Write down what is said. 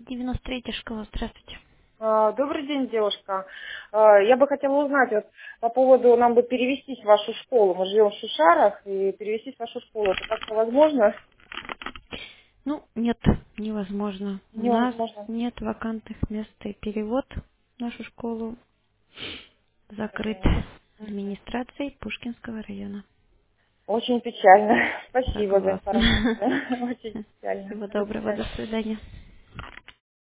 93-я школа, здравствуйте. Добрый день, девушка. Я бы хотела узнать вот по поводу, нам бы перевестись в вашу школу. Мы живем в Шушарах, и перевестись в вашу школу. Это как-то возможно? Ну, нет, невозможно. У нас Невозможно. нет вакантных мест, и перевод в нашу школу закрыт Мгм. администрацией Пушкинского района. Очень печально. Спасибо за Согласна. информацию. Очень печально. Всего До доброго, до свидания. свидания.